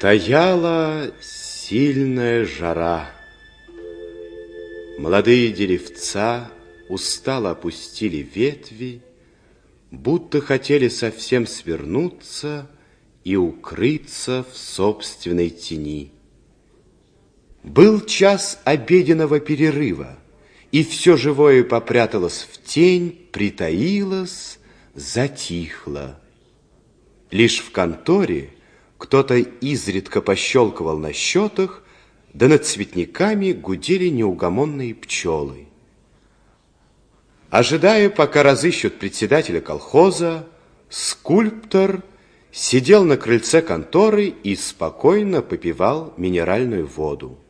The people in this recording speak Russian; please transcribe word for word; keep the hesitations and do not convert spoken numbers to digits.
Стояла сильная жара. Молодые деревца устало опустили ветви, будто хотели совсем свернуться и укрыться в собственной тени. Был час обеденного перерыва, и все живое попряталось в тень, притаилось, затихло. Лишь в конторе кто-то изредка пощелкивал на счетах, да над цветниками гудели неугомонные пчелы. Ожидая, пока разыщут председателя колхоза, скульптор сидел на крыльце конторы и спокойно попивал минеральную воду.